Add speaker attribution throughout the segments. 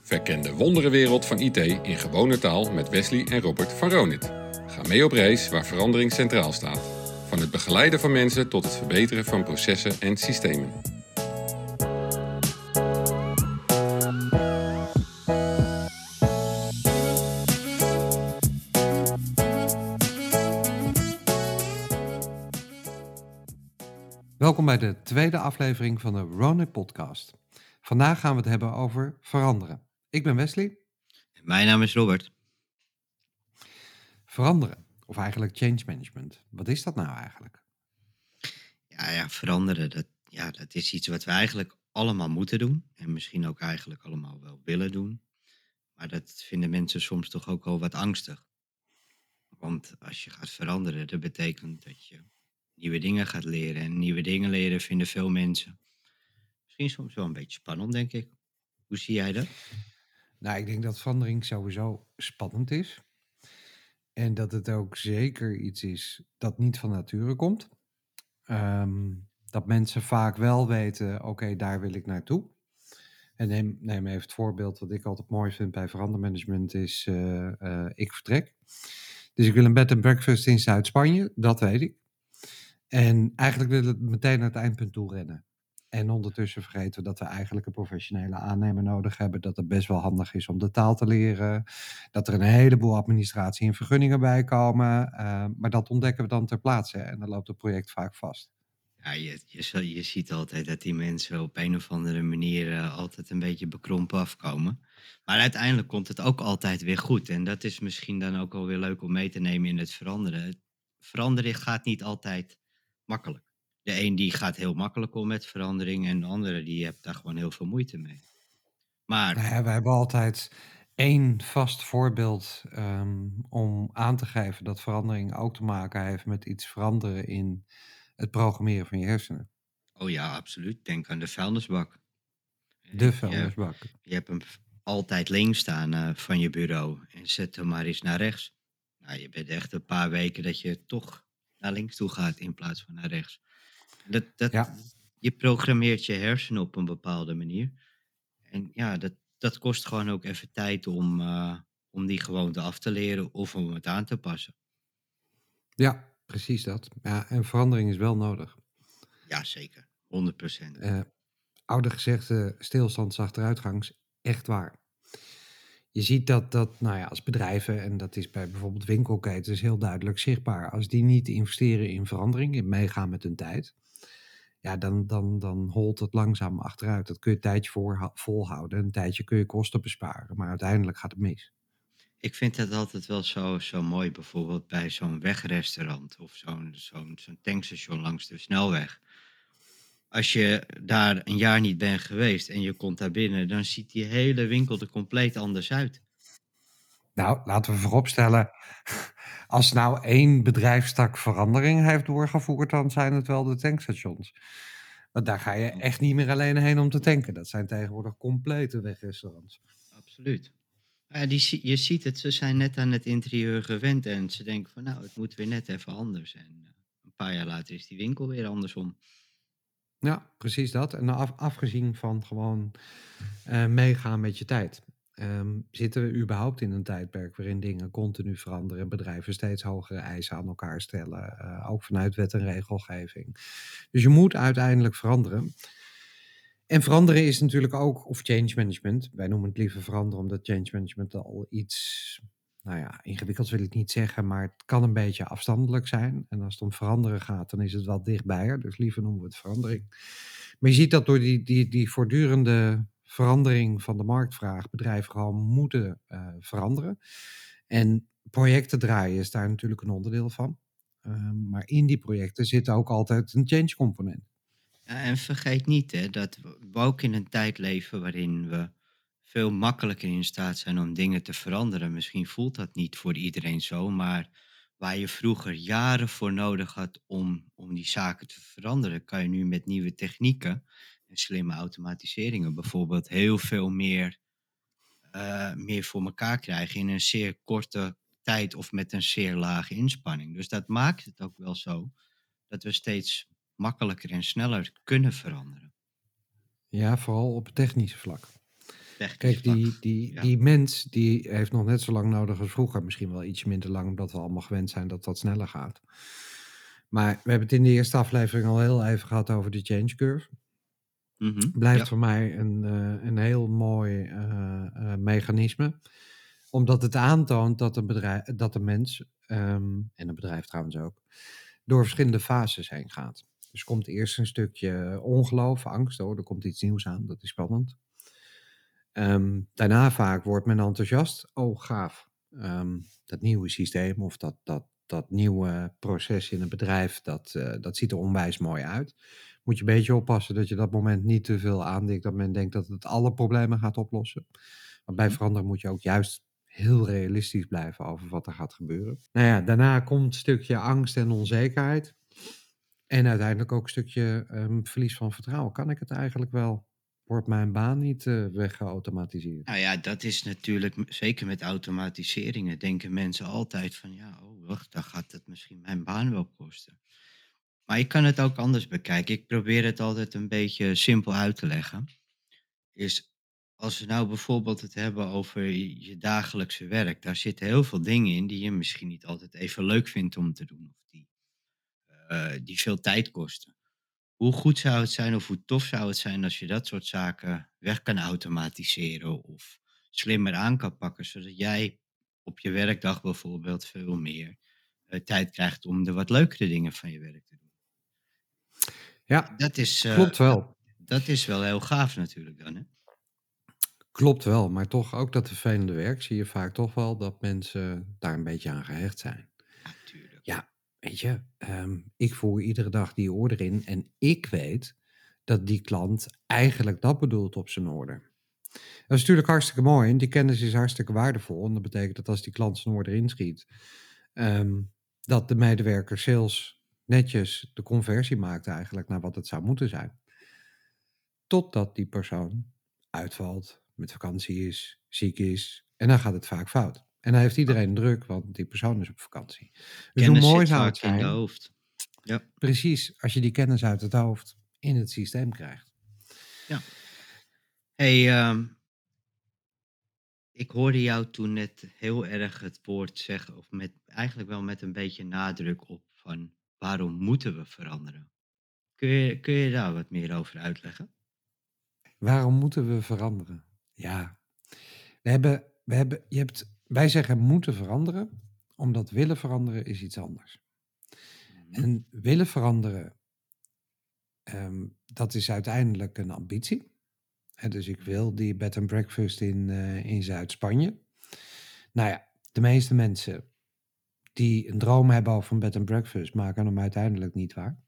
Speaker 1: Verken de wonderenwereld van IT in gewone taal met Wesley en Robert van Ronit. Ga mee op reis waar verandering centraal staat. Van het begeleiden van mensen tot het verbeteren van processen en systemen.
Speaker 2: Welkom bij de tweede aflevering van de Ronit podcast. Vandaag gaan we het hebben over veranderen. Ik ben Wesley.
Speaker 3: Mijn naam is Robert.
Speaker 2: Veranderen, of eigenlijk change management. Wat is dat nou eigenlijk?
Speaker 3: Ja, veranderen, dat is iets wat we eigenlijk allemaal moeten doen. En misschien ook eigenlijk allemaal wel willen doen. Maar dat vinden mensen soms toch ook wel wat angstig. Want als je gaat veranderen, dat betekent dat je nieuwe dingen gaat leren. En nieuwe dingen leren vinden veel mensen misschien soms wel een beetje spannend, denk ik. Hoe zie jij dat?
Speaker 2: Nou, ik denk dat verandering sowieso spannend is. En dat het ook zeker iets is dat niet van nature komt. Dat mensen vaak wel weten, oké, daar wil ik naartoe. En neem even het voorbeeld wat ik altijd mooi vind bij verandermanagement is, ik vertrek. Dus ik wil een bed and breakfast in Zuid-Spanje, dat weet ik. En eigenlijk wil ik meteen naar het eindpunt toe rennen. En ondertussen vergeten we dat we eigenlijk een professionele aannemer nodig hebben. Dat het best wel handig is om de taal te leren. Dat er een heleboel administratie en vergunningen bij komen. Maar dat ontdekken we dan ter plaatse. En dan loopt het project vaak vast.
Speaker 3: Ja, je ziet altijd dat die mensen op een of andere manier altijd een beetje bekrompen afkomen. Maar uiteindelijk komt het ook altijd weer goed. En dat is misschien dan ook wel weer leuk om mee te nemen in het veranderen. Het veranderen gaat niet altijd makkelijk. De een die gaat heel makkelijk om met verandering en de andere die heeft daar gewoon heel veel moeite mee. Maar
Speaker 2: Nou ja, we hebben altijd één vast voorbeeld om aan te geven dat verandering ook te maken heeft met iets veranderen in het programmeren van je hersenen.
Speaker 3: oh ja, absoluut. Denk aan de vuilnisbak.
Speaker 2: De
Speaker 3: Je,
Speaker 2: vuilnisbak.
Speaker 3: je hebt hem altijd links staan van je bureau en zet hem maar eens naar rechts. Nou, je bent echt een paar weken dat je toch naar links toe gaat in plaats van naar rechts.
Speaker 2: Ja.
Speaker 3: Je programmeert je hersenen op een bepaalde manier. En ja, dat kost gewoon ook even tijd om die gewoonte af te leren of om het aan te passen.
Speaker 2: Ja, precies dat. Ja, en verandering is wel nodig.
Speaker 3: Ja, zeker. 100%.
Speaker 2: Eh oude gezegde, stilstand is achteruitgang, is echt waar. Je ziet dat nou ja, als bedrijven, en dat is bij bijvoorbeeld winkelketens heel duidelijk zichtbaar, als die niet investeren in verandering, in meegaan met hun tijd, ja, dan holt het langzaam achteruit. Dat kun je een tijdje volhouden, een tijdje kun je kosten besparen, maar uiteindelijk gaat het mis.
Speaker 3: Ik vind het altijd wel zo mooi, bijvoorbeeld bij zo'n wegrestaurant of zo'n tankstation langs de snelweg. Als je daar een jaar niet bent geweest en je komt daar binnen, dan ziet die hele winkel er compleet anders uit.
Speaker 2: Nou, laten we vooropstellen, als nou één bedrijfstak verandering heeft doorgevoerd, dan zijn het wel de tankstations. Want daar ga je echt niet meer alleen heen om te tanken. Dat zijn tegenwoordig complete wegrestaurants.
Speaker 3: Absoluut. Ja, je ziet het, ze zijn net aan het interieur gewend en ze denken van nou, het moet weer net even anders. En een paar jaar later is die winkel weer andersom.
Speaker 2: Ja, precies dat. En afgezien van gewoon meegaan met je tijd. Zitten we überhaupt in een tijdperk waarin dingen continu veranderen en bedrijven steeds hogere eisen aan elkaar stellen, ook vanuit wet en regelgeving. Dus je moet uiteindelijk veranderen. En veranderen is natuurlijk ook, of change management. Wij noemen het liever veranderen, omdat change management al iets, nou ja, ingewikkeld wil ik niet zeggen, maar het kan een beetje afstandelijk zijn. En als het om veranderen gaat, dan is het wel dichtbijer. Dus liever noemen we het verandering. Maar je ziet dat door die voortdurende verandering van de marktvraag bedrijven gewoon moeten veranderen. En projecten draaien is daar natuurlijk een onderdeel van. Maar in die projecten zit ook altijd een change component.
Speaker 3: Ja, en vergeet niet hè, dat we ook in een tijd leven waarin we veel makkelijker in staat zijn om dingen te veranderen. Misschien voelt dat niet voor iedereen zo, maar waar je vroeger jaren voor nodig had om die zaken te veranderen, kan je nu met nieuwe technieken en slimme automatiseringen bijvoorbeeld heel veel meer voor elkaar krijgen in een zeer korte tijd of met een zeer lage inspanning. Dus dat maakt het ook wel zo dat we steeds makkelijker en sneller kunnen veranderen.
Speaker 2: Ja, vooral op het technische vlak.
Speaker 3: technisch
Speaker 2: Kijk,
Speaker 3: vlak.
Speaker 2: die
Speaker 3: Ja.
Speaker 2: mens die heeft nog net zo lang nodig als vroeger. Misschien wel ietsje minder lang, omdat we allemaal gewend zijn dat dat sneller gaat. Maar we hebben het in de eerste aflevering al heel even gehad over de change curve. Blijft
Speaker 3: Ja.
Speaker 2: voor mij een heel mooi mechanisme. Omdat het aantoont dat een mens, en een bedrijf trouwens ook, door verschillende fases heen gaat. Dus komt eerst een stukje ongeloof, angst. Oh, er komt iets nieuws aan, dat is spannend. Daarna vaak wordt men enthousiast. Oh, gaaf. Dat nieuwe systeem of dat nieuwe proces in een bedrijf, dat ziet er onwijs mooi uit. Moet je een beetje oppassen dat je dat moment niet te veel aandikt, dat men denkt dat het alle problemen gaat oplossen. Want bij
Speaker 3: Mhm.
Speaker 2: veranderen moet je ook juist heel realistisch blijven over wat er gaat gebeuren. Nou ja, daarna komt een stukje angst en onzekerheid. En uiteindelijk ook een stukje verlies van vertrouwen. Kan ik het eigenlijk wel? Wordt mijn baan niet weggeautomatiseerd?
Speaker 3: Nou ja, dat is natuurlijk, zeker met automatiseringen, denken mensen altijd van, ja, oh wacht, dan gaat het misschien mijn baan wel kosten. Maar je kan het ook anders bekijken. Ik probeer het altijd een beetje simpel uit te leggen. Is als we nou bijvoorbeeld het hebben over je dagelijkse werk, daar zitten heel veel dingen in die je misschien niet altijd even leuk vindt om te doen. Of die veel tijd kosten. Hoe goed zou het zijn of hoe tof zou het zijn als je dat soort zaken weg kan automatiseren of slimmer aan kan pakken, zodat jij op je werkdag bijvoorbeeld veel meer tijd krijgt om de wat leukere dingen van je werk te doen.
Speaker 2: Ja,
Speaker 3: Dat is,
Speaker 2: klopt wel.
Speaker 3: dat is wel heel gaaf natuurlijk dan, hè?
Speaker 2: Klopt wel, maar toch ook dat vervelende werk zie je vaak toch wel dat mensen daar een beetje aan gehecht zijn.
Speaker 3: Ja, tuurlijk.
Speaker 2: Ja, weet je, ik voer iedere dag die order in en ik weet dat die klant eigenlijk dat bedoelt op zijn order. Dat is natuurlijk hartstikke mooi en die kennis is hartstikke waardevol. En dat betekent dat als die klant zijn order inschiet, ehm, dat de medewerker sales netjes de conversie maakt eigenlijk naar wat het zou moeten zijn. Totdat die persoon uitvalt, met vakantie is, ziek is. En dan gaat het vaak fout. En dan heeft
Speaker 3: Ja.
Speaker 2: iedereen druk, want die persoon is op vakantie. Dus hoe
Speaker 3: Kennis
Speaker 2: mooi
Speaker 3: zit
Speaker 2: zou het
Speaker 3: vaak in de
Speaker 2: zijn,
Speaker 3: hoofd. Ja,
Speaker 2: precies, als je die kennis uit het hoofd in het systeem krijgt.
Speaker 3: ja. Hey, ik hoorde jou toen net heel erg het woord zeggen, of eigenlijk wel met een beetje nadruk op van waarom moeten we veranderen? Kun je daar wat meer over uitleggen?
Speaker 2: Waarom moeten we veranderen? Ja, wij zeggen moeten veranderen, omdat willen veranderen is iets anders.
Speaker 3: Mhm.
Speaker 2: En willen veranderen, dat is uiteindelijk een ambitie. Dus ik wil die bed and breakfast in Zuid-Spanje. Nou ja, de meeste mensen die een droom hebben over een bed and breakfast, maken hem uiteindelijk niet waar.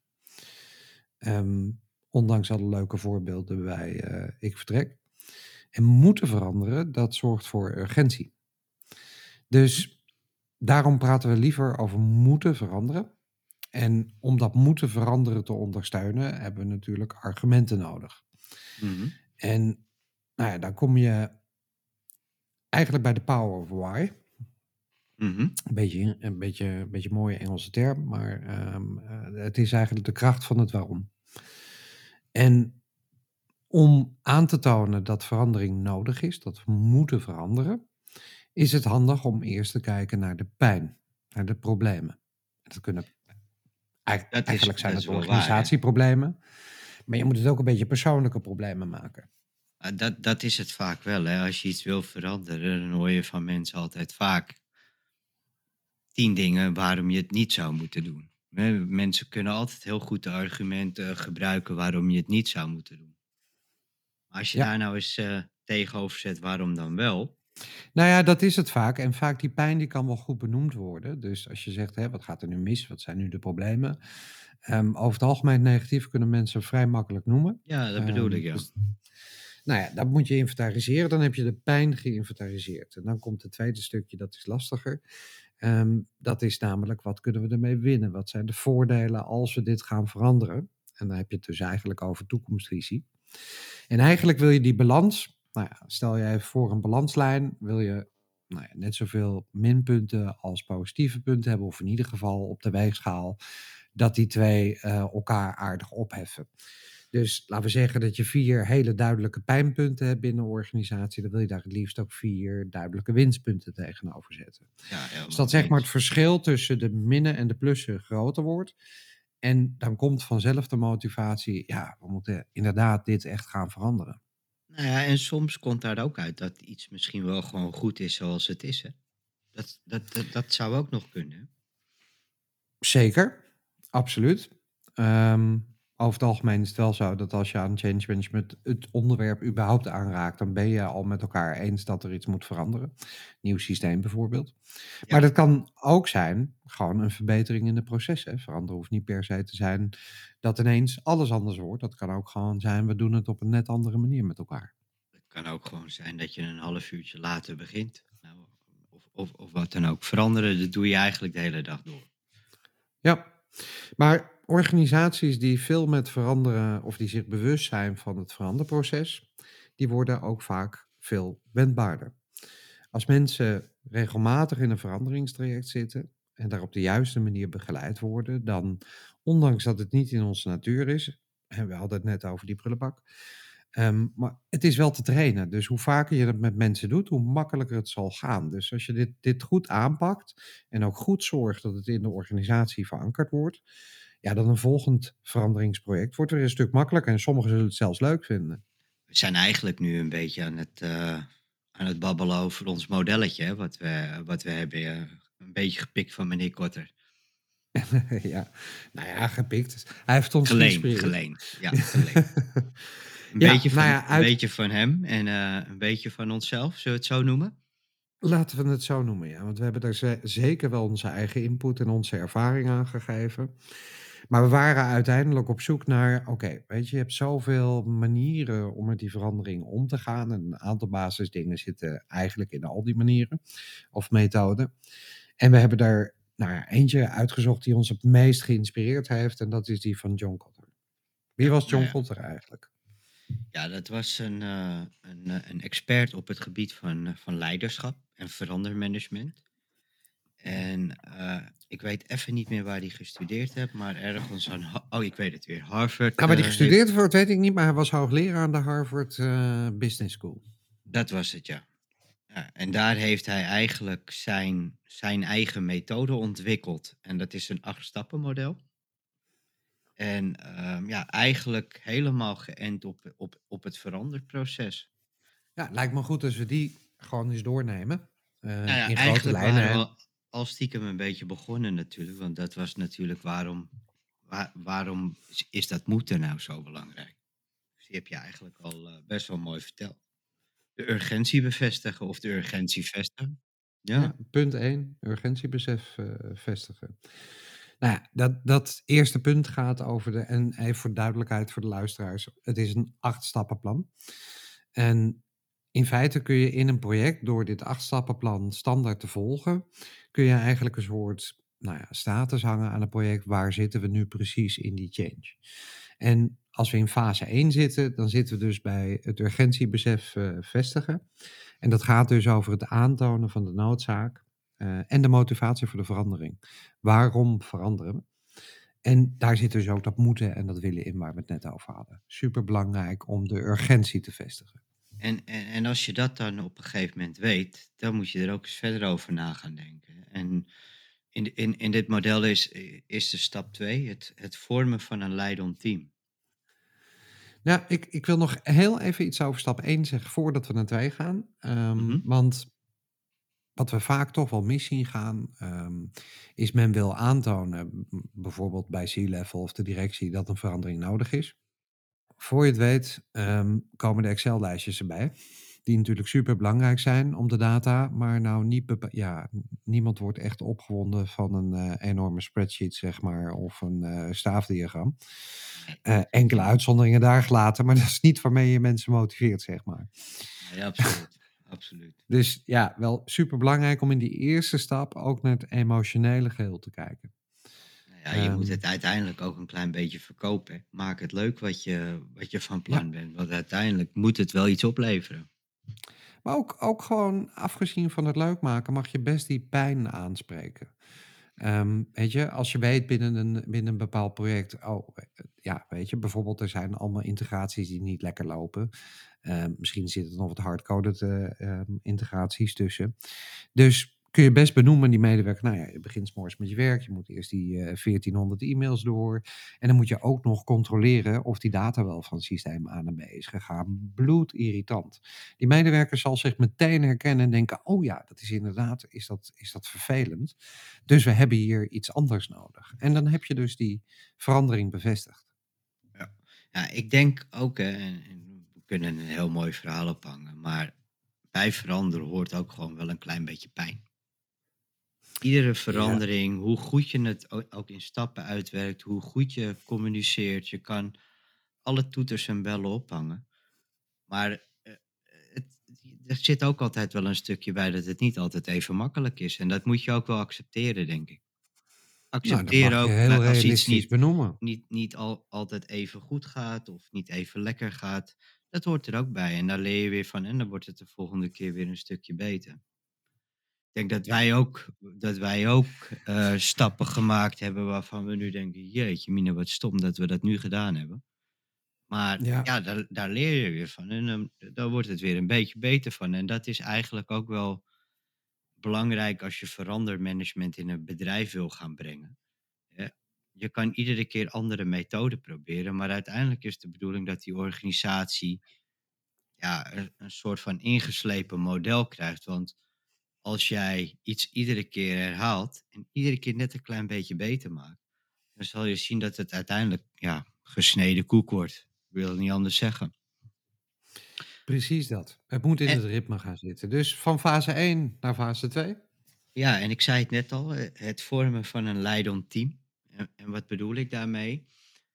Speaker 2: Ondanks alle leuke voorbeelden bij Ik Vertrek. En moeten veranderen, dat zorgt voor urgentie.
Speaker 3: Mhm.
Speaker 2: Dus daarom praten we liever over moeten veranderen. En om dat moeten veranderen te ondersteunen, hebben we natuurlijk argumenten nodig.
Speaker 3: Mhm.
Speaker 2: En nou ja, dan kom je eigenlijk bij de power of why.
Speaker 3: Mhm.
Speaker 2: Een beetje mooie Engelse term, maar het is eigenlijk de kracht van het waarom. En om aan te tonen dat verandering nodig is, dat we moeten veranderen, is het handig om eerst te kijken naar de pijn, naar de problemen. Dat kunnen eigenlijk zijn
Speaker 3: Dat
Speaker 2: het
Speaker 3: is wel waar, hè?
Speaker 2: organisatieproblemen, maar je moet het ook een beetje persoonlijke problemen maken.
Speaker 3: Dat is het vaak wel, hè? Als je iets wil veranderen, dan hoor je van mensen altijd vaak 10 dingen waarom je het niet zou moeten doen. Hè, mensen kunnen altijd heel goed de argumenten gebruiken waarom je het niet zou moeten doen. Maar als je
Speaker 2: Ja,
Speaker 3: daar nou eens tegenover zet waarom dan wel.
Speaker 2: nou ja, dat is het vaak. En vaak die pijn die kan wel goed benoemd worden. Dus als je zegt, hè, wat gaat er nu mis? Wat zijn nu de problemen? Over het algemeen negatief kunnen mensen vrij makkelijk noemen.
Speaker 3: Ja, dat bedoel ik, ja.
Speaker 2: Dus, nou ja, dat moet je inventariseren. Dan heb je de pijn geïnventariseerd. En dan komt het tweede stukje, dat is lastiger. Dat is namelijk, wat kunnen we ermee winnen? Wat zijn de voordelen als we dit gaan veranderen? En dan heb je het dus eigenlijk over toekomstvisie. En eigenlijk wil je die balans, nou ja, stel je even voor een balanslijn, wil je nou ja, net zoveel minpunten als positieve punten hebben, of in ieder geval op de weegschaal dat die twee elkaar aardig opheffen. Dus laten we zeggen dat je 4 hele duidelijke pijnpunten hebt binnen een organisatie. Dan wil je daar het liefst ook 4 duidelijke winstpunten tegenover zetten.
Speaker 3: Ja,
Speaker 2: Als
Speaker 3: helemaal
Speaker 2: dat
Speaker 3: mee
Speaker 2: zeg maar het
Speaker 3: eens.
Speaker 2: verschil tussen de minnen en de plussen groter wordt. En dan komt vanzelf de motivatie. Ja, we moeten inderdaad dit echt gaan veranderen.
Speaker 3: Nou ja, en soms komt daar ook uit dat iets misschien wel gewoon goed is zoals het is, hè. Dat zou ook nog kunnen, hè.
Speaker 2: Zeker, absoluut. Ehm, Over het algemeen is het wel zo dat als je aan change management het onderwerp überhaupt aanraakt, dan ben je al met elkaar eens dat er iets moet veranderen. Nieuw systeem bijvoorbeeld. Maar
Speaker 3: Ja.
Speaker 2: dat kan ook zijn gewoon een verbetering in de processen. Veranderen hoeft niet per se te zijn dat ineens alles anders wordt. Dat kan ook gewoon zijn, we doen het op een net andere manier met elkaar.
Speaker 3: Het kan ook gewoon zijn dat je een half uurtje later begint. Nou, of wat dan ook. Veranderen, dat doe je eigenlijk de hele dag door.
Speaker 2: Ja, maar organisaties die veel met veranderen of die zich bewust zijn van het veranderproces, die worden ook vaak veel wendbaarder. Als mensen regelmatig in een veranderingstraject zitten en daar op de juiste manier begeleid worden, dan, ondanks dat het niet in onze natuur is, en we hadden het net over die prullenbak, maar het is wel te trainen. Dus hoe vaker je het met mensen doet, hoe makkelijker het zal gaan. Dus als je dit goed aanpakt en ook goed zorgt dat het in de organisatie verankerd wordt, ja, dan een volgend veranderingsproject wordt weer een stuk makkelijker en sommigen zullen het zelfs leuk vinden.
Speaker 3: We zijn eigenlijk nu een beetje aan het babbelen over ons modelletje, hè, wat we hebben. Een beetje gepikt van meneer Kotter.
Speaker 2: Ja, nou ja, gepikt. Hij heeft ons
Speaker 3: Geleend,
Speaker 2: geïnspireerd.
Speaker 3: geleend. Ja, geleend.
Speaker 2: Ja, nou ja,
Speaker 3: Een beetje van hem en een beetje van onszelf, zullen we het zo noemen?
Speaker 2: laten we het zo noemen, ja. Want we hebben daar zeker wel onze eigen input en onze ervaring aan gegeven. Maar we waren uiteindelijk op zoek naar, oké, weet je hebt zoveel manieren om met die verandering om te gaan. En een aantal basisdingen zitten eigenlijk in al die manieren of methoden. En we hebben daar nou ja, eentje uitgezocht die ons het meest geïnspireerd heeft. En dat is die van John Kotter. Wie
Speaker 3: Ja,
Speaker 2: was
Speaker 3: nou
Speaker 2: John
Speaker 3: ja.
Speaker 2: Kotter eigenlijk?
Speaker 3: Ja, dat was een expert op het gebied van leiderschap en verandermanagement. En ik weet even niet meer waar hij gestudeerd heeft, maar ergens aan... Oh, ik weet het weer. Harvard
Speaker 2: Nou, waar hij
Speaker 3: heeft...
Speaker 2: gestudeerd wordt, weet ik niet, maar hij was hoogleraar aan de Harvard Business School.
Speaker 3: Dat was het, ja. Ja, en daar heeft hij eigenlijk zijn eigen methode ontwikkeld. En dat is een 8-stappenmodel. En ja, eigenlijk helemaal geënt op het veranderproces.
Speaker 2: Ja, lijkt me goed als we die gewoon eens doornemen.
Speaker 3: Nou ja,
Speaker 2: In grote
Speaker 3: eigenlijk
Speaker 2: lijnen,
Speaker 3: waren
Speaker 2: hè.
Speaker 3: we al stiekem een beetje begonnen natuurlijk. Want dat was natuurlijk waarom is dat moeten nou zo belangrijk? Dus die heb je eigenlijk al best wel mooi verteld. De urgentie bevestigen of de urgentie vestigen.
Speaker 2: Ja,
Speaker 3: Ja,
Speaker 2: punt 1, urgentiebesef vestigen. Nou ja, dat eerste punt gaat over en even voor duidelijkheid voor de luisteraars, het is een 8-stappenplan. En in feite kun je in een project, door dit 8-stappenplan standaard te volgen, kun je eigenlijk een soort nou ja, status hangen aan het project. Waar zitten we nu precies in die change? En als we in fase 1 zitten, dan zitten we dus bij het urgentiebesef vestigen. En dat gaat dus over het aantonen van de noodzaak en de motivatie voor de verandering. Waarom veranderen we? En daar zit dus ook dat moeten en dat willen in waar we het net over hadden. Superbelangrijk om de urgentie te vestigen.
Speaker 3: en als je dat dan op een gegeven moment weet, dan moet je er ook eens verder over na gaan denken. En in dit model is de stap 2 het vormen van een leidend team.
Speaker 2: Nou, ik wil nog heel even iets over stap 1 zeggen voordat we naar 2 gaan.
Speaker 3: Mhm.
Speaker 2: Want wat we vaak toch wel mis zien gaan, is men wil aantonen, bijvoorbeeld bij C-level of de directie, dat een verandering nodig is. Voor je het weet, komen de Excel-lijstjes erbij. Die natuurlijk super belangrijk zijn om de data, maar nou niet ja, niemand wordt echt opgewonden van een enorme spreadsheet, zeg maar, of een staafdiagram.
Speaker 3: Nee,
Speaker 2: Enkele uitzonderingen daar gelaten, maar dat is niet waarmee je mensen motiveert, zeg maar.
Speaker 3: nee, absoluut. Absoluut.
Speaker 2: Dus ja, wel super belangrijk om in die eerste stap ook naar het emotionele geheel te kijken.
Speaker 3: Nou ja, je moet
Speaker 2: Ehm,
Speaker 3: het uiteindelijk ook een klein beetje verkopen. Hè. Maak het leuk wat je van
Speaker 2: ja,
Speaker 3: plan bent. Want uiteindelijk moet het wel iets opleveren.
Speaker 2: maar ook gewoon afgezien van het leuk maken, mag je best die pijn aanspreken. Weet je, als je weet binnen een bepaald project, ja, weet je, bijvoorbeeld er zijn allemaal integraties die niet lekker lopen. Misschien zitten er nog wat hardcoded integraties tussen. Dus kun je best benoemen die medewerker, nou ja, je begint 's morgens met je werk, je moet eerst die 1400 e-mails door. En dan moet je ook nog controleren of die data wel van systeem A naar B is gegaan. Bloedirritant. Die medewerker zal zich meteen herkennen en denken, oh ja, dat is inderdaad, is dat vervelend. Dus we hebben hier iets anders nodig. En dan heb je dus die verandering bevestigd.
Speaker 3: Ja. Ja, ik denk ook, hè, en we kunnen een heel mooi verhaal ophangen, maar bij veranderen hoort ook gewoon wel een klein beetje pijn. Iedere
Speaker 2: Ja,
Speaker 3: verandering, hoe goed je het ook in stappen uitwerkt, hoe goed je communiceert, je kan alle toeters en bellen ophangen. Maar het, er zit ook altijd wel een stukje bij dat het niet altijd even makkelijk is. En dat moet je ook wel accepteren, denk ik.
Speaker 2: nou, dat
Speaker 3: Accepteer
Speaker 2: mag je
Speaker 3: ook
Speaker 2: heel
Speaker 3: als iets
Speaker 2: realistisch benoemen.
Speaker 3: niet altijd even goed gaat of niet even lekker gaat. Dat hoort er ook bij. En daar leer je weer van en dan wordt het de volgende keer weer een stukje beter. Ik denk
Speaker 2: Ja,
Speaker 3: dat wij ook stappen gemaakt hebben waarvan we nu denken: jeetje, Mina, wat stom dat we dat nu gedaan hebben. Maar
Speaker 2: ja,
Speaker 3: ja, daar leer je weer van. En dan wordt het weer een beetje beter van. En dat is eigenlijk ook wel belangrijk als je verandermanagement in een bedrijf wil gaan brengen. Hè. Je kan iedere keer andere methoden proberen, maar uiteindelijk is de bedoeling dat die organisatie ja, een soort van ingeslepen model krijgt. Want als jij iets iedere keer herhaalt en iedere keer net een klein beetje beter maakt, dan zal je zien dat het uiteindelijk ja, gesneden koek wordt. Ik wil het niet anders zeggen.
Speaker 2: precies dat. Het moet in
Speaker 3: En,
Speaker 2: het ritme gaan zitten. Dus van fase 1 naar fase 2.
Speaker 3: ja, en ik zei het net al, het vormen van een leidend team. En wat bedoel ik daarmee?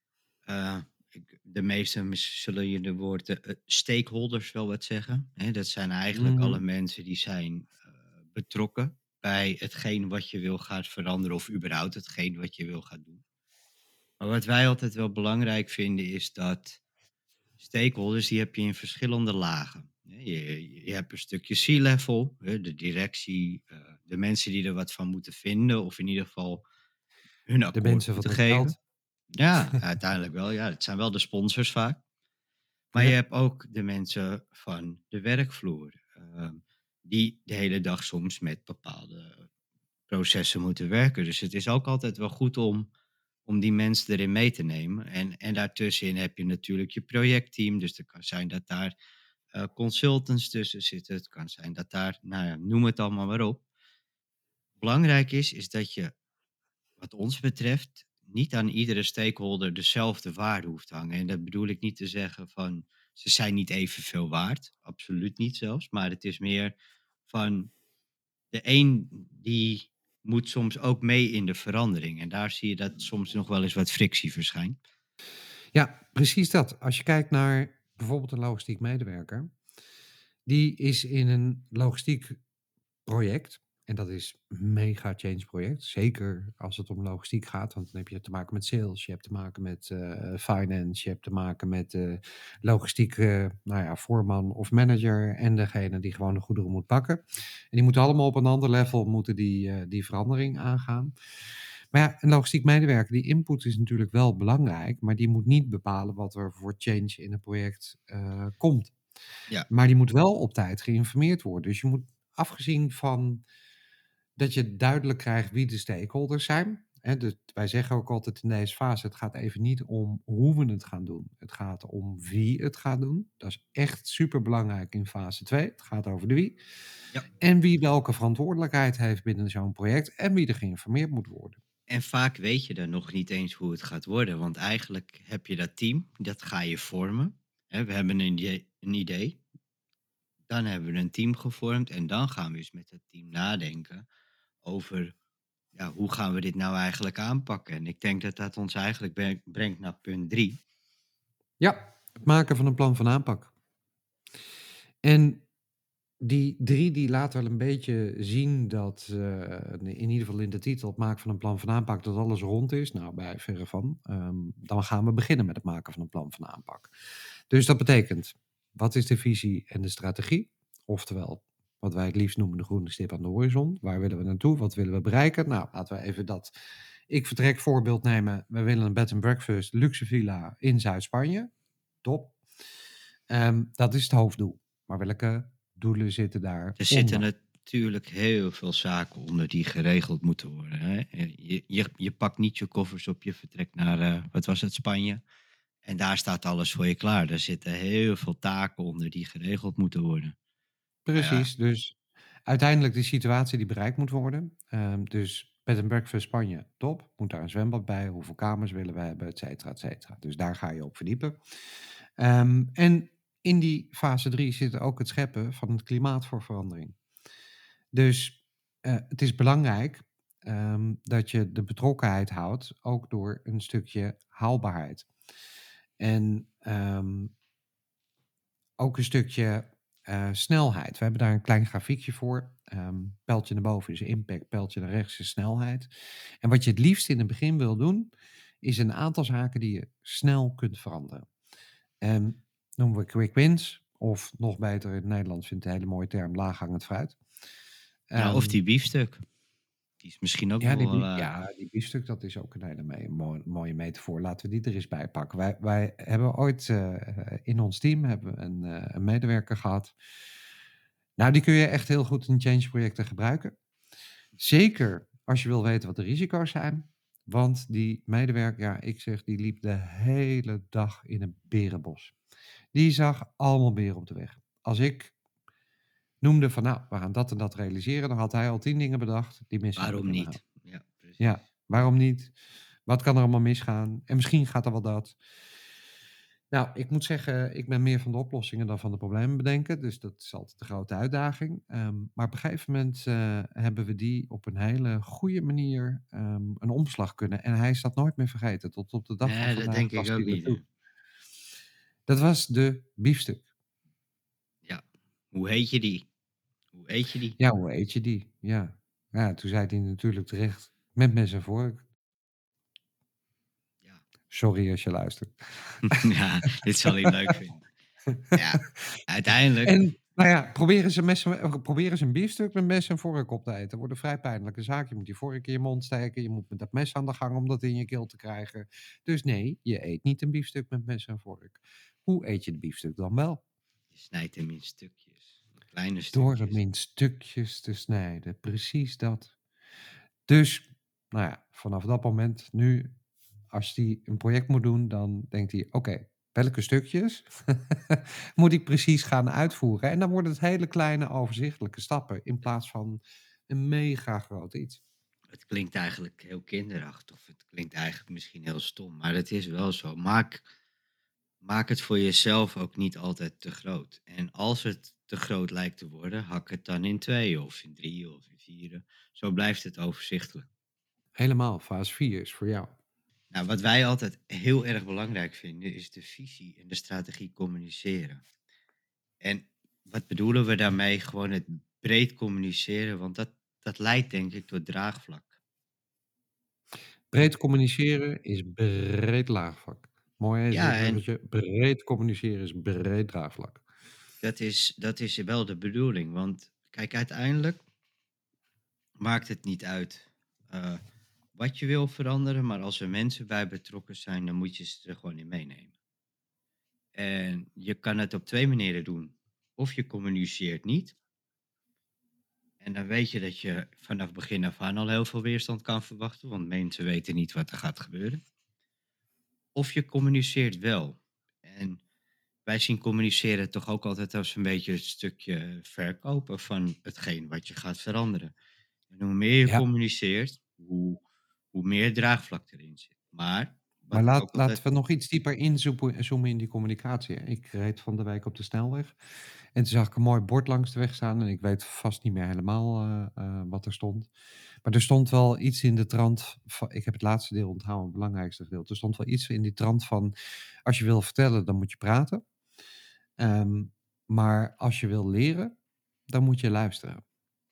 Speaker 3: Eh, de meesten zullen je de woorden stakeholders wel wat zeggen. Hè? Dat zijn eigenlijk alle
Speaker 2: Mhm.
Speaker 3: mensen die zijn betrokken bij hetgeen wat je wil gaan veranderen of überhaupt hetgeen wat je wil gaan doen. Maar wat wij altijd wel belangrijk vinden is dat stakeholders, die heb je in verschillende lagen. Hè. Je hebt een stukje C-level, hè, de directie, de mensen die er wat van moeten vinden of in ieder geval hun
Speaker 2: De
Speaker 3: akkoord
Speaker 2: mensen van
Speaker 3: moeten
Speaker 2: het
Speaker 3: geven.
Speaker 2: geld.
Speaker 3: Ja, uiteindelijk wel. Ja, het zijn wel de sponsors vaak. Maar je
Speaker 2: Ja,
Speaker 3: hebt ook de mensen van de werkvloer, die de hele dag soms met bepaalde processen moeten werken. Dus het is ook altijd wel goed om die mensen erin mee te nemen. En daartussenin heb je natuurlijk je projectteam. Dus het kan zijn dat daar consultants tussen zitten. Het kan zijn dat daar, nou ja, noem het allemaal maar op. Belangrijk is dat je wat ons betreft niet aan iedere stakeholder dezelfde waarde hoeft te hangen. En dat bedoel ik niet te zeggen van ze zijn niet evenveel waard. Absoluut niet zelfs. Maar het is meer van de een die moet soms ook mee in de verandering. En daar zie je dat soms nog wel eens wat frictie verschijnt.
Speaker 2: ja, precies dat. Als je kijkt naar bijvoorbeeld een logistiek medewerker, die is in een logistiek project. En dat is een mega change project. Zeker als het om logistiek gaat. Want dan heb je te maken met sales. Je hebt te maken met finance. Je hebt te maken met logistiek nou ja, voorman of manager. En degene die gewoon de goederen moet pakken. En die moeten allemaal op een ander level moeten die verandering aangaan. Maar ja, een logistiek medewerker, die input is natuurlijk wel belangrijk. Maar die moet niet bepalen wat er voor change in het project komt.
Speaker 3: Ja,
Speaker 2: Maar die moet wel op tijd geïnformeerd worden. Dus je moet afgezien van dat je duidelijk krijgt wie de stakeholders zijn. Hè, dus wij zeggen ook altijd in deze fase: het gaat even niet om hoe we het gaan doen. Het gaat om wie het gaat doen. Dat is echt super belangrijk in fase 2. Het gaat over de wie.
Speaker 3: ja.
Speaker 2: En wie welke verantwoordelijkheid heeft binnen zo'n project en wie er geïnformeerd moet worden.
Speaker 3: En vaak weet je dan nog niet eens hoe het gaat worden. Want eigenlijk heb je dat team, dat ga je vormen. Hè, we hebben een idee. Dan hebben we een team gevormd. En dan gaan we eens met het team nadenken over ja, hoe gaan we dit nou eigenlijk aanpakken. En ik denk dat dat ons eigenlijk brengt naar punt 3.
Speaker 2: Ja, het maken van een plan van aanpak. En die 3 die laat wel een beetje zien dat, in ieder geval in de titel, het maken van een plan van aanpak, dat alles rond is. Nou, bij verre van. Dan gaan we beginnen met het maken van een plan van aanpak. Dus dat betekent, wat is de visie en de strategie? Oftewel, Wat wij het liefst noemen de groene stip aan de horizon. Waar willen we naartoe? Wat willen we bereiken? Nou, laten we even dat ik vertrek voorbeeld nemen. We willen een bed and breakfast, luxe villa in Zuid-Spanje. Top. Dat is het hoofddoel. Maar welke doelen zitten
Speaker 3: Er
Speaker 2: daaronder?
Speaker 3: zitten natuurlijk heel veel zaken onder die geregeld moeten worden. Hè? Je pakt niet je koffers op, je vertrekt naar, wat was het, Spanje. En daar staat alles voor je klaar. Er zitten heel veel taken onder die geregeld moeten worden. Nou ja,
Speaker 2: Precies, dus uiteindelijk de situatie die bereikt moet worden. Dus bed and breakfast Spanje, top. Moet daar een zwembad bij? Hoeveel kamers willen we hebben? Et cetera, et cetera. Dus daar ga je op verdiepen. En in die fase 3 zit ook het scheppen van het klimaat voor verandering. Dus het is belangrijk dat je de betrokkenheid houdt, ook door een stukje haalbaarheid. En ook een stukje snelheid. We hebben daar een klein grafiekje voor. Pijltje naar boven is impact, pijltje naar rechts is snelheid. En wat je het liefst in het begin wil doen, is een aantal zaken die je snel kunt veranderen. Noemen we quick wins, of nog beter in het Nederlands vind ik een hele mooie term, laaghangend fruit.
Speaker 3: nou, of
Speaker 2: Ehm,
Speaker 3: die biefstuk. Die is misschien ook
Speaker 2: ja,
Speaker 3: nog wel...
Speaker 2: die biefstuk, dat is ook een hele mooie metafoor. Laten we die er eens bij pakken. Wij hebben ooit in ons team hebben we een medewerker gehad. Nou, die kun je echt heel goed in change-projecten gebruiken. Zeker als je wil weten wat de risico's zijn. Want die medewerker, ja, ik zeg, die liep de hele dag in een berenbos. Die zag allemaal beren op de weg. Als ik noemde van, nou, we gaan dat en dat realiseren, dan had hij al 10 dingen bedacht die mis zouden
Speaker 3: waarom
Speaker 2: kunnen gaan.
Speaker 3: niet? Ja, precies.
Speaker 2: Ja, waarom niet? Wat kan er allemaal misgaan? En misschien gaat er wel dat. Nou, ik moet zeggen, ik ben meer van de oplossingen dan van de problemen bedenken. Dus dat is altijd de grote uitdaging. Maar op een gegeven moment hebben we die op een hele goede manier een omslag kunnen. En hij is dat nooit meer vergeten. Tot op de dag van
Speaker 3: Nee, dat
Speaker 2: vandaag
Speaker 3: denk ik
Speaker 2: past
Speaker 3: ook
Speaker 2: hij
Speaker 3: niet. Hè.
Speaker 2: ertoe. Dat was de biefstuk.
Speaker 3: Ja. Hoe heet je die? Hoe eet je die?
Speaker 2: Ja, hoe eet je die? Ja. Ja, toen zei hij natuurlijk terecht, met mes en vork.
Speaker 3: Ja.
Speaker 2: Sorry als je luistert.
Speaker 3: Ja, dit zal hij leuk vinden. Ja, uiteindelijk...
Speaker 2: En nou ja, probeer eens een biefstuk met mes en vork op te eten. Dat wordt een vrij pijnlijke zaak. Je moet die vork in je mond steken. Je moet met dat mes aan de gang om dat in je keel te krijgen. Dus nee, je eet niet een biefstuk met mes en vork. Hoe eet je de biefstuk dan wel?
Speaker 3: Je snijdt hem in stukjes. In kleine
Speaker 2: Door hem
Speaker 3: stukjes.
Speaker 2: in stukjes te snijden. Precies dat. Dus, nou ja, vanaf dat moment nu, als hij een project moet doen, dan denkt hij: oké, welke stukjes moet ik precies gaan uitvoeren? En dan worden het hele kleine overzichtelijke stappen in plaats van een mega groot iets.
Speaker 3: Het klinkt eigenlijk heel kinderachtig. Of het klinkt eigenlijk misschien heel stom. Maar het is wel zo. Maak het voor jezelf ook niet altijd te groot. En als het te groot lijkt te worden, hak het dan in 2 of in 3 of in 4. Zo blijft het overzichtelijk.
Speaker 2: Helemaal, fase 4 is voor jou.
Speaker 3: Nou, wat wij altijd heel erg belangrijk vinden, is de visie en de strategie communiceren. En wat bedoelen we daarmee? Gewoon het breed communiceren, want dat leidt denk ik tot draagvlak.
Speaker 2: Breed communiceren is breed laagvlak. Mooi, hè,
Speaker 3: Ja,
Speaker 2: zo'n
Speaker 3: en
Speaker 2: bruggetje. Breed communiceren is breed draagvlak.
Speaker 3: dat is wel de bedoeling. Want kijk, uiteindelijk maakt het niet uit eh, wat je wil veranderen, maar als er mensen bij betrokken zijn, dan moet je ze er gewoon in meenemen. En je kan het op 2 manieren doen. Of je communiceert niet, en dan weet je dat je vanaf begin af aan al heel veel weerstand kan verwachten, want mensen weten niet wat er gaat gebeuren. Of je communiceert wel. En wij zien communiceren toch ook altijd als een beetje het stukje verkopen van hetgeen wat je gaat veranderen. En hoe meer je
Speaker 2: Ja.
Speaker 3: communiceert, hoe meer draagvlak erin zit. Maar
Speaker 2: Maar
Speaker 3: wat ik ook
Speaker 2: laten
Speaker 3: altijd...
Speaker 2: we nog iets dieper inzoomen in die communicatie. Hè. Ik reed van de week op de snelweg. En toen zag ik een mooi bord langs de weg staan. En ik weet vast niet meer helemaal wat er stond. Maar er stond wel iets in de trant van, ik heb het laatste deel onthouden, het belangrijkste gedeelte. Er stond wel iets in die trant van, als je wil vertellen, dan moet je praten. Maar als je wil leren, dan moet je luisteren.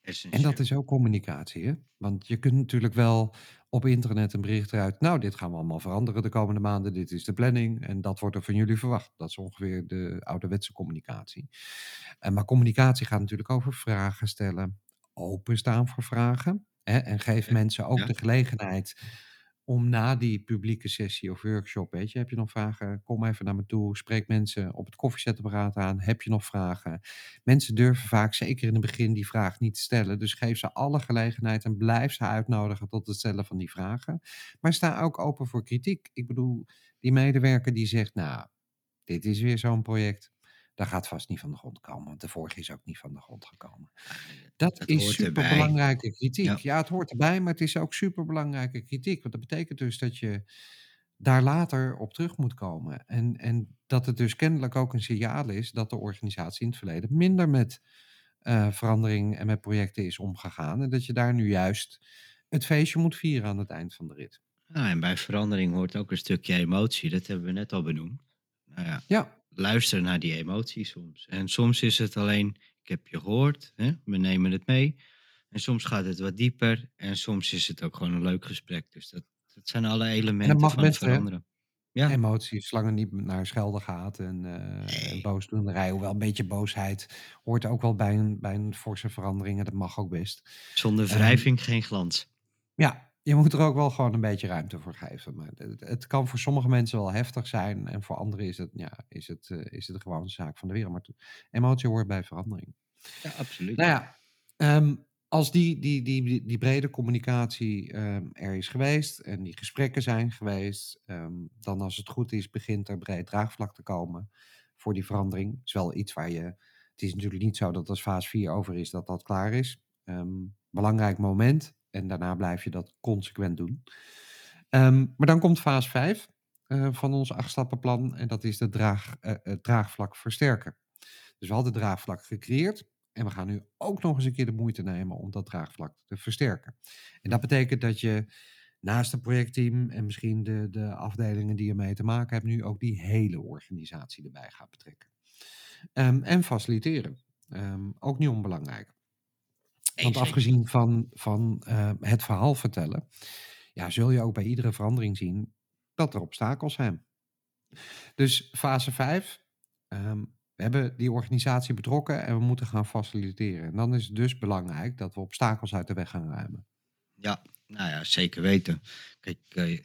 Speaker 2: En dat
Speaker 3: essentieel.
Speaker 2: is ook communicatie, hè? Want je kunt natuurlijk wel op internet een bericht eruit. Nou, dit gaan we allemaal veranderen de komende maanden. Dit is de planning en dat wordt er van jullie verwacht. Dat is ongeveer de ouderwetse communicatie. Maar communicatie gaat natuurlijk over vragen stellen, openstaan voor vragen. Hè? En geef
Speaker 3: Ja,
Speaker 2: mensen ook
Speaker 3: ja.
Speaker 2: de gelegenheid om na die publieke sessie of workshop, weet je, heb je nog vragen? Kom even naar me toe. Spreek mensen op het koffiezetapparaat aan. Heb je nog vragen? Mensen durven vaak, zeker in het begin, die vraag niet te stellen. Dus geef ze alle gelegenheid en blijf ze uitnodigen tot het stellen van die vragen. Maar sta ook open voor kritiek. Ik bedoel, die medewerker die zegt, nou, dit is weer zo'n project. Dat gaat vast niet van de grond komen, want de vorige is ook niet van de grond gekomen. Dat
Speaker 3: Dat
Speaker 2: is
Speaker 3: hoort erbij.
Speaker 2: superbelangrijke kritiek.
Speaker 3: Ja,
Speaker 2: Ja, het hoort erbij, maar het is ook superbelangrijke kritiek. Want dat betekent dus dat je daar later op terug moet komen. En dat het dus kennelijk ook een signaal is dat de organisatie in het verleden minder met verandering en met projecten is omgegaan. En dat je daar nu juist het feestje moet vieren aan het eind van de rit.
Speaker 3: nou, en bij verandering hoort ook een stukje emotie. Dat hebben we net al benoemd. Nou ja,
Speaker 2: Ja,
Speaker 3: luister naar die emotie soms. En soms is het alleen, ik heb je gehoord, hè? We nemen het mee. En soms gaat het wat dieper. En soms is het ook gewoon een leuk gesprek. Dus dat zijn alle
Speaker 2: en dat
Speaker 3: elementen
Speaker 2: mag
Speaker 3: van
Speaker 2: best, hè?
Speaker 3: veranderen. Ja,
Speaker 2: Emoties, zolang het niet naar schelden gaat en
Speaker 3: nee.
Speaker 2: boosdoenerij. Hoewel een beetje boosheid hoort ook wel bij een forse verandering en dat mag ook best.
Speaker 3: Zonder
Speaker 2: Ehm,
Speaker 3: wrijving geen glans.
Speaker 2: ja, je moet er ook wel gewoon een beetje ruimte voor geven. Maar het kan voor sommige mensen wel heftig zijn en voor anderen is het, ja, is het gewoon een zaak van de wereld. Maar emotie hoort bij verandering.
Speaker 3: Ja, absoluut.
Speaker 2: Nou ja, ehm, als die brede communicatie er is geweest en die gesprekken zijn geweest, dan als het goed is, begint er breed draagvlak te komen voor die verandering. Het is wel iets waar je. Het is natuurlijk niet zo dat als fase 4 over is, dat dat klaar is. Belangrijk moment en daarna blijf je dat consequent doen. Maar dan komt fase 5 van ons 8-stappenplan en dat is het draagvlak versterken. Dus we hadden draagvlak gecreëerd. En we gaan nu ook nog eens een keer de moeite nemen om dat draagvlak te versterken. En dat betekent dat je naast het projectteam en misschien de afdelingen die ermee te maken hebben, nu ook die hele organisatie erbij gaat betrekken. En faciliteren. Ook niet onbelangrijk.
Speaker 3: Nee,
Speaker 2: Want
Speaker 3: zeker niet.
Speaker 2: afgezien van het verhaal vertellen, ja, zul je ook bij iedere verandering zien dat er obstakels zijn. Dus fase 5, we hebben die organisatie betrokken en we moeten gaan faciliteren. En dan is het dus belangrijk dat we obstakels uit de weg gaan ruimen.
Speaker 3: Ja, nou ja, zeker weten. Kijk,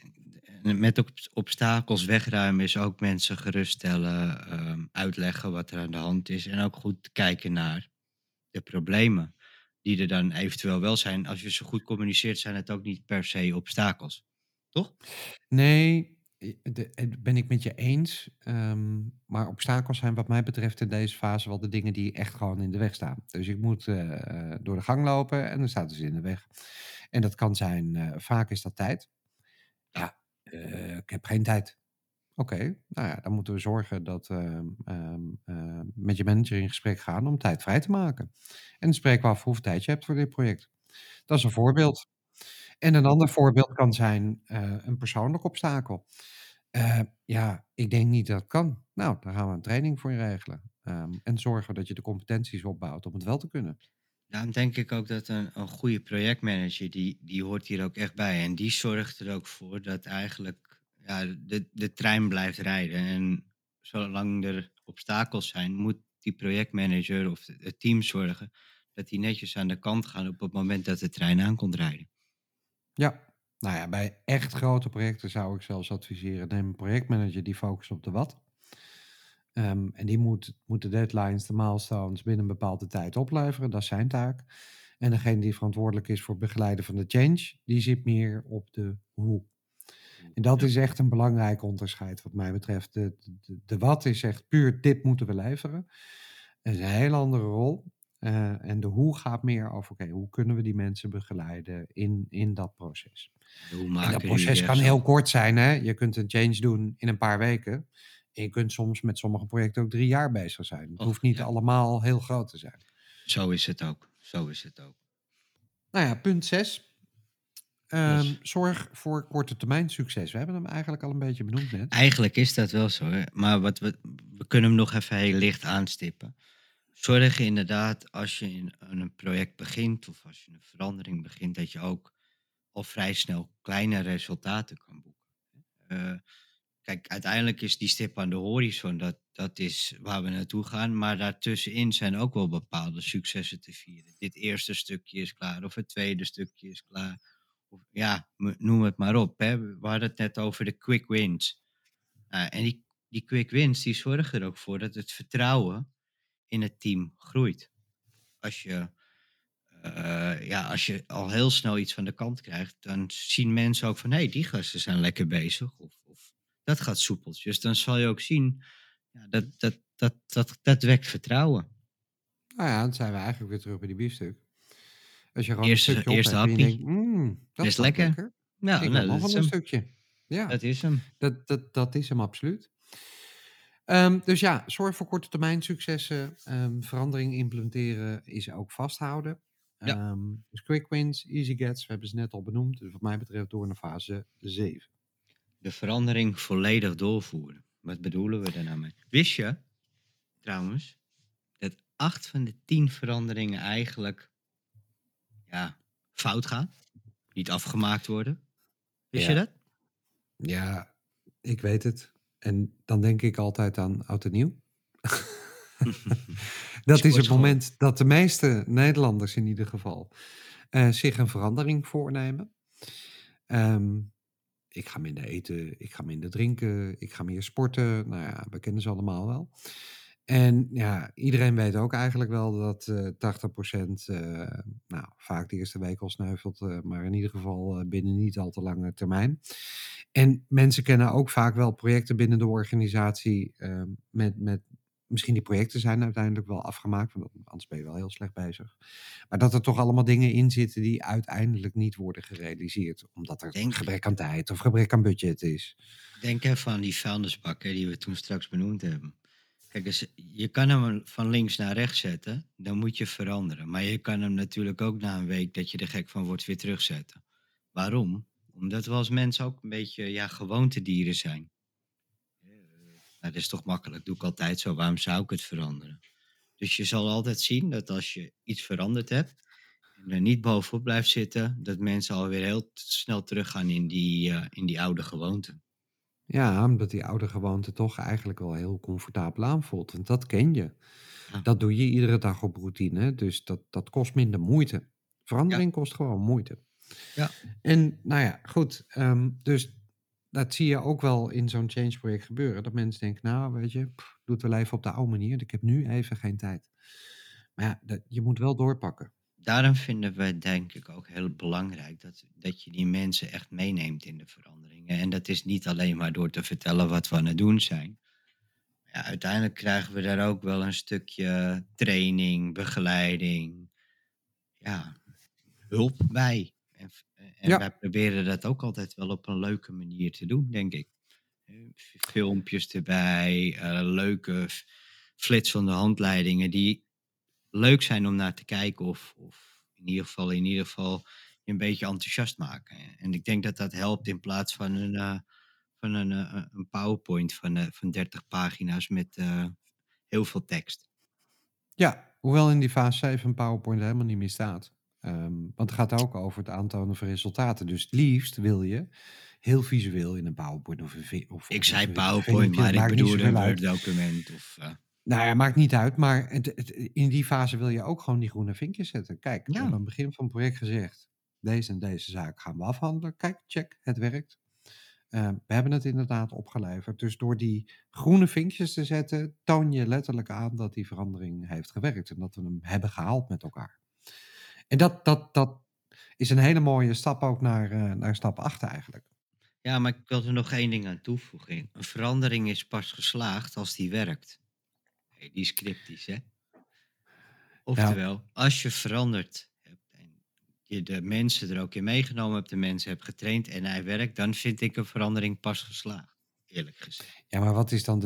Speaker 3: met obstakels wegruimen is ook mensen geruststellen, uitleggen wat er aan de hand is en ook goed kijken naar de problemen die er dan eventueel wel zijn. Als je ze goed communiceert, zijn het ook niet per se obstakels. Toch?
Speaker 2: Nee, ben ik met je eens. Maar obstakels zijn wat mij betreft in deze fase wel de dingen die echt gewoon in de weg staan. Dus ik moet door de gang lopen en dan staat dus in de weg. En dat kan zijn, vaak is dat tijd.
Speaker 3: Ja,
Speaker 2: Ja, ik heb geen tijd. Oké, nou ja, dan moeten we zorgen dat met je manager in gesprek gaan om tijd vrij te maken. En dan spreken we af hoeveel tijd je hebt voor dit project. Dat is een voorbeeld. En een ander voorbeeld kan zijn een persoonlijk obstakel. Ja, ik denk niet dat het kan. Nou, dan gaan we een training voor je regelen. En zorgen dat je de competenties opbouwt om het wel te kunnen.
Speaker 3: daarom denk ik ook dat een goede projectmanager, die hoort hier ook echt bij. En die zorgt er ook voor dat eigenlijk ja, de trein blijft rijden. En zolang er obstakels zijn, moet die projectmanager of het team zorgen dat die netjes aan de kant gaan op het moment dat de trein aan komt rijden.
Speaker 2: Ja, nou ja, bij echt grote projecten zou ik zelfs adviseren: neem een projectmanager die focust op de wat. En die moet de deadlines, de milestones binnen een bepaalde tijd opleveren. Dat is zijn taak. En degene die verantwoordelijk is voor het begeleiden van de change, die zit meer op de hoe. En dat
Speaker 3: Ja,
Speaker 2: is echt een belangrijk onderscheid wat mij betreft. De wat is echt puur dit moeten we leveren. Dat is een hele andere rol. En de hoe gaat meer over, oké, hoe kunnen we die mensen begeleiden in dat proces.
Speaker 3: hoe
Speaker 2: En dat
Speaker 3: maken jullie
Speaker 2: proces
Speaker 3: er
Speaker 2: kan
Speaker 3: zo?
Speaker 2: heel kort zijn, hè. Je kunt een change doen in een paar weken. En je kunt soms met sommige projecten ook 3 jaar bezig zijn. Het
Speaker 3: Och,
Speaker 2: hoeft niet
Speaker 3: ja,
Speaker 2: allemaal heel groot te zijn.
Speaker 3: zo is het ook. Zo is het ook.
Speaker 2: Nou ja, punt 6.
Speaker 3: Yes.
Speaker 2: Zorg voor korte termijn succes. We hebben hem eigenlijk al een beetje benoemd net.
Speaker 3: Eigenlijk is dat wel zo, hè. Maar we kunnen hem nog even heel licht aanstippen. Zorg inderdaad als je aan een project begint of als je een verandering begint, dat je ook al vrij snel kleine resultaten kan boeken. Eh, Kijk, uiteindelijk is die stip aan de horizon, dat is waar we naartoe gaan. Maar daartussenin zijn ook wel bepaalde successen te vieren. Dit eerste stukje is klaar, of het tweede stukje is klaar. Of, ja, noem het maar op. Hè. We hadden het net over de quick wins. En die quick wins die zorgen er ook voor dat het vertrouwen in het team groeit. Als je, als je al heel snel iets van de kant krijgt, dan zien mensen ook van hé, die gasten zijn lekker bezig. Of dat gaat soepeltjes. Dan zal je ook zien, ja, dat wekt vertrouwen.
Speaker 2: Nou ja, dan zijn we eigenlijk weer terug bij die biefstuk. Als je gewoon een
Speaker 3: Eerste,
Speaker 2: stukje op
Speaker 3: eerste
Speaker 2: hebt en je denkt,
Speaker 3: happy,
Speaker 2: dat
Speaker 3: best
Speaker 2: smaakt
Speaker 3: lekker.
Speaker 2: lekker.
Speaker 3: Nou,
Speaker 2: Ik wil
Speaker 3: nou,
Speaker 2: nog
Speaker 3: dat
Speaker 2: wel
Speaker 3: is
Speaker 2: een
Speaker 3: hem.
Speaker 2: stukje. Ja,
Speaker 3: Dat is hem.
Speaker 2: dat is hem absoluut. Dus ja, zorg voor korte termijn successen. Verandering implementeren is ook vasthouden.
Speaker 3: Ja,
Speaker 2: Dus quick wins, easy gets, we hebben ze net al benoemd. Dus wat mij betreft door naar fase 7.
Speaker 3: de verandering volledig doorvoeren. Wat bedoelen we daar nou mee? Wist je, trouwens, dat 8 van de 10 veranderingen eigenlijk ja, fout gaan? Niet afgemaakt worden? Wist je
Speaker 2: Ja,
Speaker 3: dat?
Speaker 2: ja, ik weet het. En dan denk ik altijd aan oud en nieuw. Dat is het
Speaker 3: Sportschool.
Speaker 2: moment dat de meeste Nederlanders in ieder geval zich een verandering voornemen. Ehm, ik ga minder eten, ik ga minder drinken, ik ga meer sporten. Nou ja, we kennen ze allemaal wel. En ja, iedereen weet ook eigenlijk wel dat 80% nou, vaak de eerste week al sneuvelt, maar in ieder geval binnen niet al te lange termijn. En mensen kennen ook vaak wel projecten binnen de organisatie met misschien die projecten zijn uiteindelijk wel afgemaakt, want anders ben je wel heel slecht bezig. Maar dat er toch allemaal dingen in zitten die uiteindelijk niet worden gerealiseerd, omdat er
Speaker 3: Denk,
Speaker 2: gebrek aan tijd of gebrek aan budget is.
Speaker 3: denk even aan die vuilnisbak hè, die we toen straks benoemd hebben. Kijk, je kan hem van links naar rechts zetten, dan moet je veranderen. Maar je kan hem natuurlijk ook na een week dat je er gek van wordt weer terugzetten. Waarom? Omdat we als mensen ook een beetje ja, gewoontedieren zijn. Nou, dat is toch makkelijk, doe ik altijd zo, waarom zou ik het veranderen? Dus je zal altijd zien dat als je iets veranderd hebt en er niet bovenop blijft zitten, dat mensen alweer heel snel teruggaan in die oude gewoonte.
Speaker 2: Ja, omdat die oude gewoonte toch eigenlijk wel heel comfortabel aanvoelt. Want dat ken je.
Speaker 3: Ja,
Speaker 2: Dat doe je iedere dag op routine. Dus dat kost minder moeite.
Speaker 3: ja,
Speaker 2: Verandering kost gewoon moeite.
Speaker 3: ja.
Speaker 2: En nou ja, goed. Dus dat zie je ook wel in zo'n change project gebeuren. Dat mensen denken, nou weet je, doe het wel even op de oude manier. Ik heb nu even geen tijd. Maar ja, je moet wel doorpakken.
Speaker 3: Daarom vinden we het denk ik ook heel belangrijk dat je die mensen echt meeneemt in de veranderingen. En dat is niet alleen maar door te vertellen wat we aan het doen zijn. Ja, uiteindelijk krijgen we daar ook wel een stukje training, begeleiding, ja, hulp bij. En wij
Speaker 2: Ja,
Speaker 3: proberen dat ook altijd wel op een leuke manier te doen, denk ik. Filmpjes erbij, leuke flitsende handleidingen die leuk zijn om naar te kijken of in ieder geval je een beetje enthousiast maken. En ik denk dat dat helpt in plaats van een PowerPoint van 30 pagina's met heel veel tekst.
Speaker 2: ja, hoewel in die fase 7 PowerPoint helemaal niet meer staat. Want het gaat ook over het aantonen van resultaten. Dus het liefst wil je heel visueel in een PowerPoint of
Speaker 3: Ik
Speaker 2: of
Speaker 3: zei
Speaker 2: een
Speaker 3: PowerPoint,
Speaker 2: filmpje.
Speaker 3: maar ik
Speaker 2: Maakt niet
Speaker 3: bedoelde een
Speaker 2: zoveel uit.
Speaker 3: Word-document.
Speaker 2: Nou ja, maakt niet uit. Maar in die fase wil je ook gewoon die groene vinkjes zetten. Kijk, we hebben
Speaker 3: Ja,
Speaker 2: aan het begin van het project gezegd. Deze en deze zaak gaan we afhandelen. Kijk, check, het werkt. We hebben het inderdaad opgeleverd. Dus door die groene vinkjes te zetten, toon je letterlijk aan dat die verandering heeft gewerkt. En dat we hem hebben gehaald met elkaar. En dat is een hele mooie stap ook naar stap 8 eigenlijk.
Speaker 3: ja, maar ik wil er nog één ding aan toevoegen. Een verandering is pas geslaagd als die werkt. Hey, die is cryptisch, hè?
Speaker 2: Ja,
Speaker 3: Oftewel, als je veranderd hebt en je de mensen er ook in meegenomen hebt, de mensen hebt getraind en hij werkt, dan vind ik een verandering pas geslaagd. Eerlijk gezegd.
Speaker 2: ja, maar wat is dan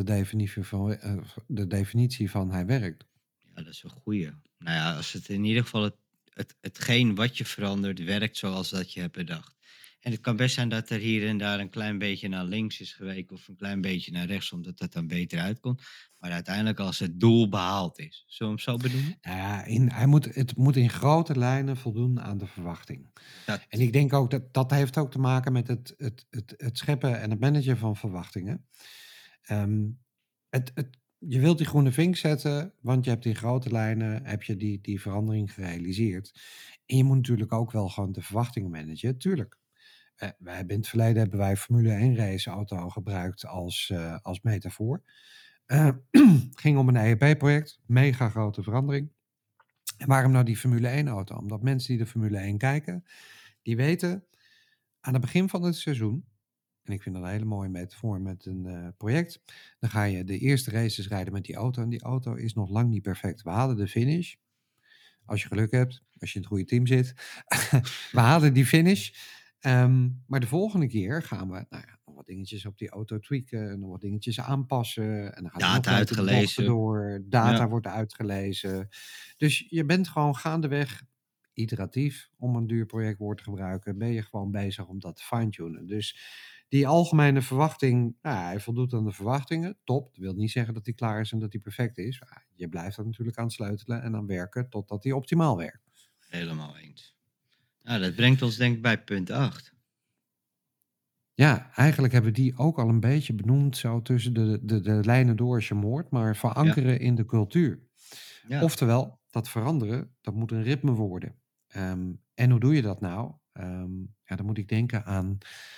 Speaker 2: de definitie van hij werkt?
Speaker 3: Ja, dat is een goeie. Nou ja, als het in ieder geval hetgeen wat je verandert werkt zoals dat je hebt bedacht. En het kan best zijn dat er hier en daar een klein beetje naar links is geweken of een klein beetje naar rechts, omdat dat dan beter uitkomt. Maar uiteindelijk als het doel behaald is. Zullen we hem zo benoemen?
Speaker 2: Nou ja, het moet in grote lijnen voldoen aan de verwachting. En
Speaker 3: Dat,
Speaker 2: ik denk ook dat heeft ook te maken met het scheppen en het managen van verwachtingen. Ehm, je wilt die groene vink zetten, want je hebt in grote lijnen heb je die verandering gerealiseerd. En je moet natuurlijk ook wel gewoon de verwachtingen managen, tuurlijk. Wij hebben in het verleden hebben wij Formule 1 raceauto gebruikt als metafoor. Ging om een EEP-project, mega grote verandering. En waarom nou die Formule 1 auto? Omdat mensen die de Formule 1 kijken, die weten aan het begin van het seizoen, en ik vind dat een hele mooie metafoor met een project, dan ga je de eerste races rijden met die auto en die auto is nog lang niet perfect. We halen de finish, als je geluk hebt, als je in het goede team zit. We halen die finish. Maar de volgende keer gaan we nog wat dingetjes op die auto tweaken, nog wat dingetjes aanpassen. En dan gaan er nog
Speaker 3: data
Speaker 2: leuke bochten
Speaker 3: uitgelezen.
Speaker 2: door, data
Speaker 3: Ja,
Speaker 2: wordt uitgelezen. Dus je bent gewoon gaandeweg iteratief, om een duur projectwoord te gebruiken, ben je gewoon bezig om dat te fine-tunen. Dus die algemene verwachting, hij voldoet aan de verwachtingen, top. Dat wil niet zeggen dat hij klaar is en dat hij perfect is. Maar je blijft er natuurlijk aan sleutelen en aan werken totdat hij optimaal werkt.
Speaker 3: helemaal eens. Nou, dat brengt ons denk ik bij punt 8.
Speaker 2: Ja, eigenlijk hebben we die ook al een beetje benoemd, zo tussen de lijnen door als je moord, maar
Speaker 3: Ja,
Speaker 2: verankeren in de cultuur.
Speaker 3: ja.
Speaker 2: Oftewel, dat veranderen, dat moet een ritme worden. En hoe doe je dat nou? Dan moet ik denken aan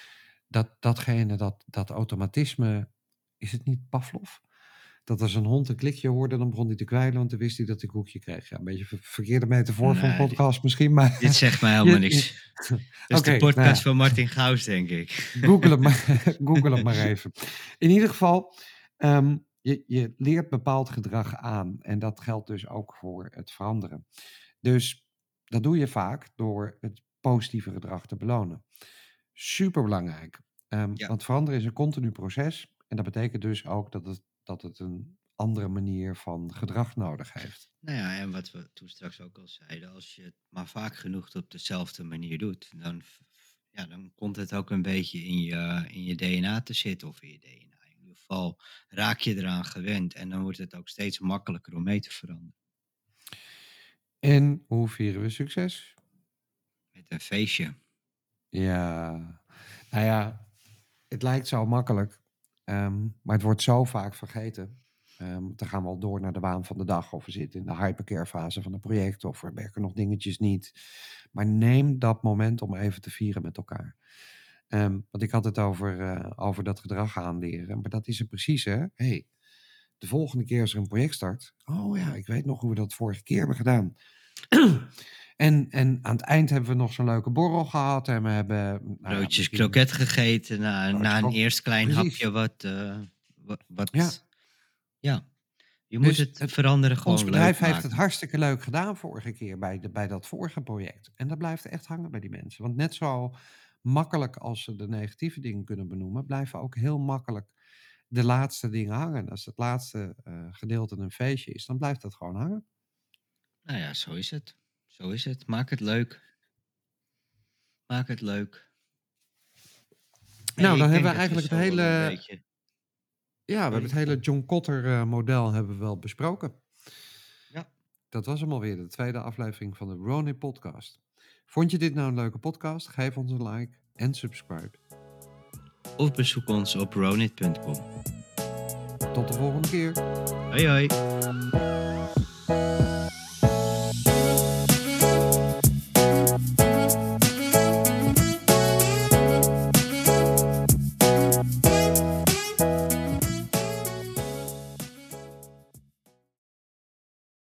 Speaker 2: dat automatisme, is het niet Pavlov? Dat als een hond een klikje hoorde, dan begon hij te kwijlen, want dan wist hij dat hij een koekje kreeg. Ja, een beetje verkeerde metafoor voor een
Speaker 3: Nee,
Speaker 2: podcast misschien, maar
Speaker 3: dit zegt mij helemaal
Speaker 2: je,
Speaker 3: niks. Dat is
Speaker 2: oké,
Speaker 3: de
Speaker 2: nou
Speaker 3: podcast
Speaker 2: ja,
Speaker 3: van Martin Gaus, denk ik.
Speaker 2: Google het maar, Google het maar even. In ieder geval, je leert bepaald gedrag aan. En dat geldt dus ook voor het veranderen. Dus dat doe je vaak door het positieve gedrag te belonen. Superbelangrijk.
Speaker 3: Ja.
Speaker 2: Want veranderen is een continu proces. En dat betekent dus ook dat het een andere manier van gedrag nodig heeft.
Speaker 3: Nou ja, en wat we toen straks ook al zeiden, als je het maar vaak genoeg op dezelfde manier doet, dan komt het ook een beetje in je DNA te zitten of in je DNA. In ieder geval raak je eraan gewend en dan wordt het ook steeds makkelijker om mee te veranderen.
Speaker 2: En hoe vieren we succes?
Speaker 3: Met een feestje.
Speaker 2: Ja, nou ja, het lijkt zo makkelijk, maar het wordt zo vaak vergeten. Dan gaan we al door naar de waan van de dag, of we zitten in de hypercare fase van een project, of er werken nog dingetjes niet. Maar neem dat moment om even te vieren met elkaar. Want ik had het over dat gedrag aanleren, maar dat is het precies, hè? Hey, de volgende keer als er een project start, oh ja, ik weet nog hoe we dat vorige keer hebben gedaan. En aan het eind hebben we nog zo'n leuke borrel gehad en we hebben, nou ja,
Speaker 3: Broodjes
Speaker 2: misschien
Speaker 3: kroket gegeten na
Speaker 2: broodje
Speaker 3: een
Speaker 2: kok.
Speaker 3: eerst klein
Speaker 2: Precies.
Speaker 3: hapje wat
Speaker 2: Ja,
Speaker 3: ja. Je moet
Speaker 2: dus
Speaker 3: het veranderen
Speaker 2: ons
Speaker 3: gewoon leuk
Speaker 2: bedrijf heeft het
Speaker 3: maken.
Speaker 2: hartstikke leuk gedaan vorige keer bij dat vorige project. En dat blijft echt hangen bij die mensen. Want net zo makkelijk als ze de negatieve dingen kunnen benoemen, blijven ook heel makkelijk de laatste dingen hangen. Als het laatste gedeelte een feestje is, dan blijft dat gewoon hangen.
Speaker 3: Nou ja, zo is het. Zo is het. Maak het leuk. Maak het leuk. Hey,
Speaker 2: Nou, dan
Speaker 3: ik
Speaker 2: hebben
Speaker 3: denk
Speaker 2: we
Speaker 3: dat we
Speaker 2: eigenlijk het
Speaker 3: zo wel een
Speaker 2: hele,
Speaker 3: beetje...
Speaker 2: ja, we hebben het
Speaker 3: Sorry.
Speaker 2: hele John Kotter model hebben we wel besproken.
Speaker 3: Ja.
Speaker 2: Dat was hem alweer, de tweede aflevering van de Ronin podcast. Vond je dit nou een leuke podcast? Geef ons een like en subscribe.
Speaker 3: Of bezoek ons op ronit.com.
Speaker 2: Tot de volgende keer.
Speaker 3: Hoi hoi.